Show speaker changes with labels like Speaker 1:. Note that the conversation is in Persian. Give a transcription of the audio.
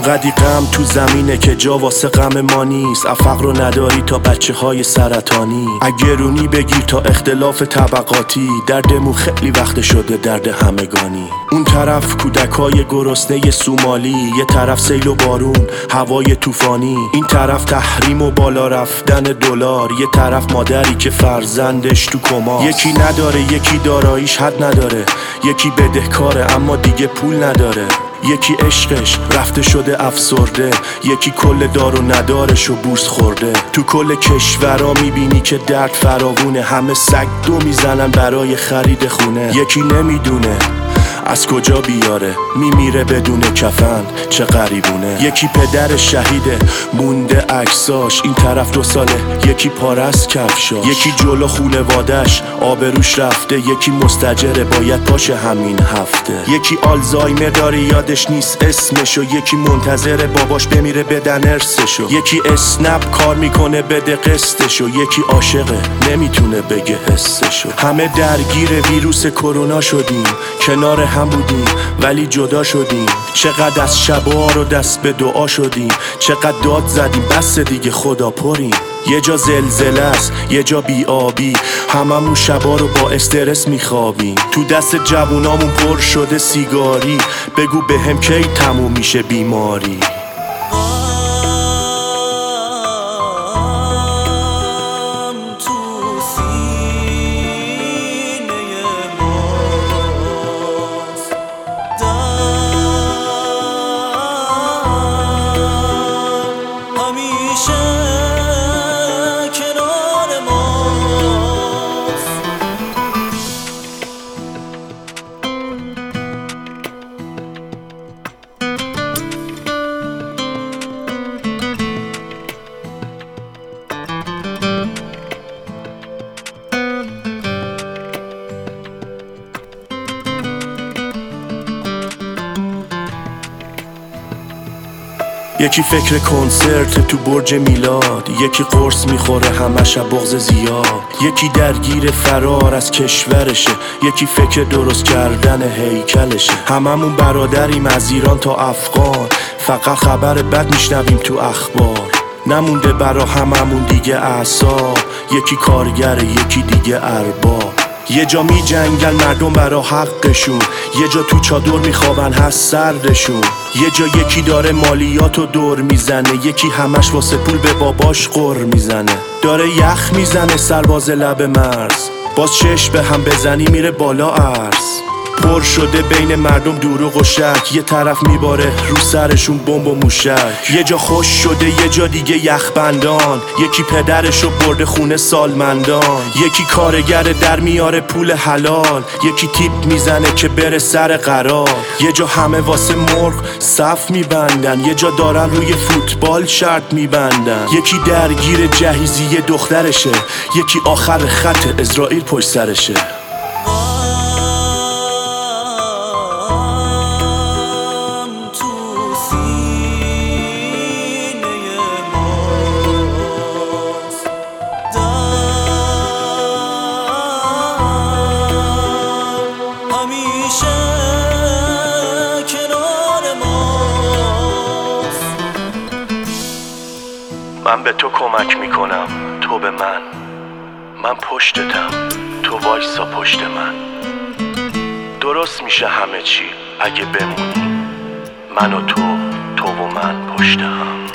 Speaker 1: انقدی غم تو زمینه که جا واسه غم ما نیست. افق رو نداری تا بچه های سرطانی، اگرونی بگیر تا اختلاف طبقاتی. دردمون خیلی وقت شده درد همگانی. اون طرف کودکای گرسنه سومالی، یه طرف سیل و بارون هوای طوفانی. این طرف تحریم و بالا رفتن دلار، یه طرف مادری که فرزندش تو کماست. یکی نداره یکی داراییش حد نداره، یکی بدهکاره اما دیگه پول نداره. یکی عشقش رفته شده افسرده، یکی کل دار و ندارش و بورس خورده. تو کل کشورها میبینی که درد فراوونه، همه سگ دو میزنن برای خرید خونه. یکی نمیدونه از کجا بیاره، میمیره بدون کفن، چه غریبونه. یکی پدر شهیده مونده عکساش، این طرف 2 ساله یکی پاره از کفشاش. یکی جلو خونوادش آبروش رفته، یکی مستجره باید پاشه همین هفته. یکی آلزایمر داره یادش نیست اسمشو، یکی منتظر باباش بمیره بدن ارثشو. یکی اسنپ کار میکنه بده قسطشو، یکی عاشقه نمیتونه بگه حسشو. همه درگیر ویروس کرونا شدیم، کنار هم بودیم ولی جدا شدیم. چقدر از شبا رو دست به دعا شدیم، چقدر داد زدیم بس دیگه خدا پریم. یه جا زلزله است یه جا بیابی، هممون شبا رو با استرس میخوابیم. تو دست جوونامون پر شده سیگاری، بگو بهم کی تموم میشه بیماری. یکی فکر کنسرت تو برج میلاد، یکی قرص میخوره همش بغض زیاد. یکی درگیر فرار از کشورشه، یکی فکر درست کردن هیکلشه. هممون برادریم از ایران تا افغان، فقط خبر بد میشنویم تو اخبار. نمونده برا هممون دیگه اعصاب، یکی کارگره یکی دیگه ارباب. یه جا می جنگل مردم برا حقشون، یه جا تو چادر میخوابن هست سردشون. یه جا یکی داره مالیاتو دور میزنه، یکی همش واسه پول به باباش غر میزنه. داره یخ میزنه سرباز لب مرز، باز چشم به هم بزنی میره بالا عرض. پر شده بین مردم دروغ و شک، یه طرف میباره رو سرشون بمب و موشک. یه جا خوش شده یه جا دیگه یخبندان، یکی پدرشو برده خونه سالمندان. یکی کارگر در میاره پول حلال، یکی تیپ میزنه که بره سر قرار. یه جا همه واسه مرغ صف میبندن، یه جا دارن روی فوتبال شرط میبندن. یکی درگیر جهیزی دخترشه، یکی آخر خط اسرائیل پشت سرشه. من به تو کمک میکنم تو به من پشتتم تو وایسا پشت من. درست میشه همه چی اگه بمونی، من و تو و من پشت هم.